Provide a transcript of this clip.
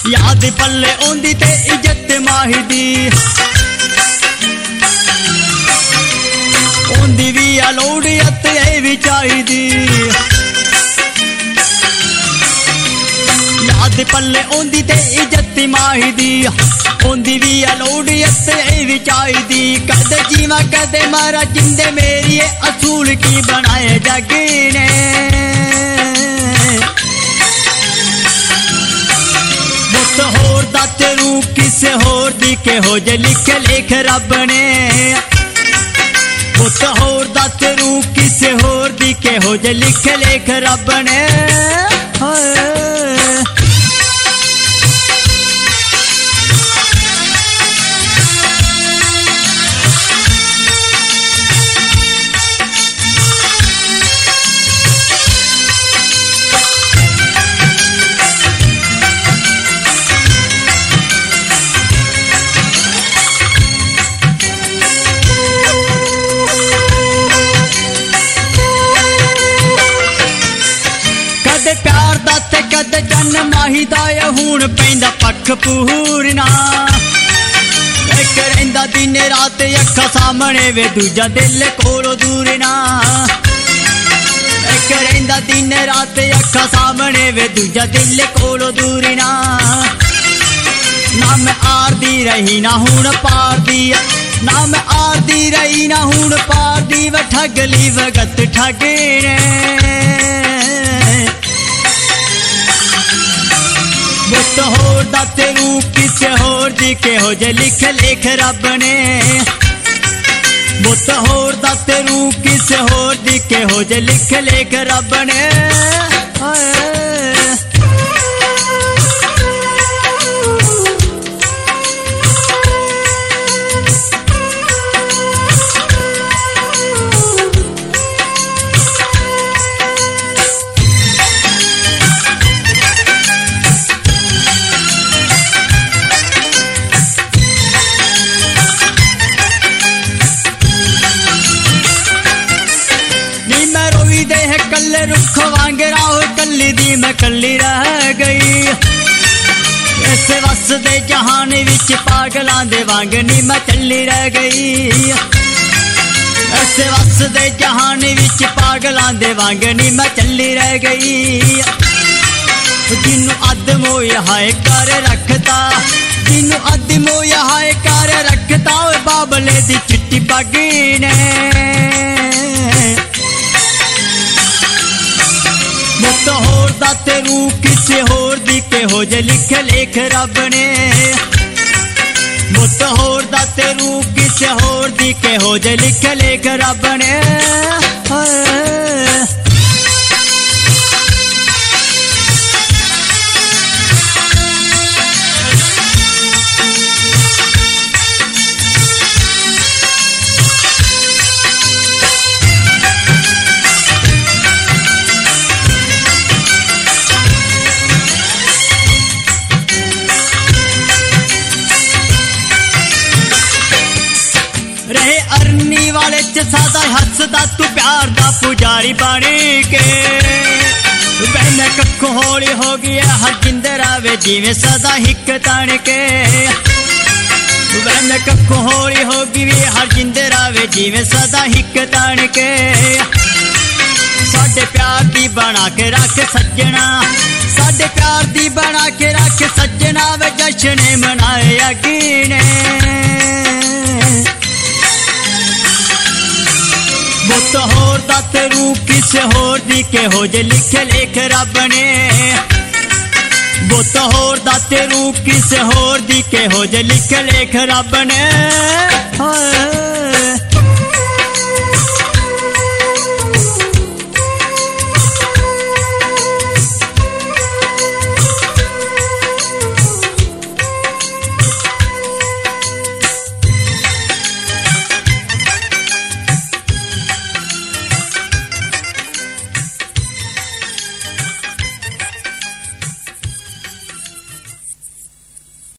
याद पल्ले ओंदी ते इज्जत माही दी ओंदी भी आ लोड़ियत ए भी चाहिदी याद पल्ले ओंदी ते इज्जत माही दी ओंदी भी आ लोड़ियत ए भी चाहिदी कदे जीवा कदे मारा जिंदे मेरी असूल की बनाए जग ने होर दा तेरू किसे होर दी के हो जे लिख लेख रब ने पुत होर दा तेरू किसे होर दी के हो जे लिख लेख रब ने प्यार दा ते कदे जन माही दा हुण पैंदा पख पूरना एक रहिंदा दिन रात अखा सामने वे दूजा दिल कोलों दूर ना एक रहिंदा दिन रात अखा सामने वे दूजा दिल कोलों दूर ना मैं आर दी रही ना हुण पार दी ना मैं आर दी रही ना हुण पार दी व ठगली वगत ठगने बुत होर दा तेरू किसे होर दी के हो जे लिख लेख रब ने बुत होर दा तेरू किसे होर दी के हो जे लिख लेख रब ने कल्ले रुख वांग राह कल्ली दी मैं कल्ली रह गई इस वस दे जहान विच पागलां दे वांग नी मैं चली रह गई इस वस दे जहान विच पागलां दे वांग नी मैं चली रह गई जिन्नू अद मोह हाय कर रखता जिन्नू अद मोह हाय कर रखता बाबले दी चिट्टी पग्गी ने बुत होर दा तेरू किसे होर दी के हो जे लिख लेख रब ने बुत होर दा तेरू किसे होर दी के हो जे लिख लेख रब ने रहे अरनी वाले च सादा हसदा तू प्यार दा पुजारी बनी के बहन कक्खों हौली हो गया हर जिंदरा वे जिवें सदा हिक तन के बहन कक्खों हौली हो गई हर जिंदरा वे जिवें सदा हिक तन के साडे प्यार दी बना के रख सज्जना साडे प्यार दी बना के रख सज्जना वे जश्न मनाए अगीने बुत होर दा तेरू किसे होर दी के हो जे लिख लेख रब ने बुत होर दा तेरू किसे होर दी के हो जे लिख लेख रब ने